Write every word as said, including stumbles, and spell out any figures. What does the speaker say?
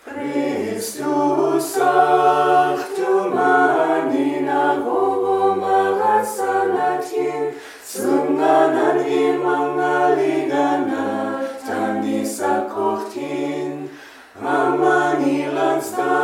Kristus tu manina gogo magasalatin senganan imangaligana tani sakohtin amanilan sta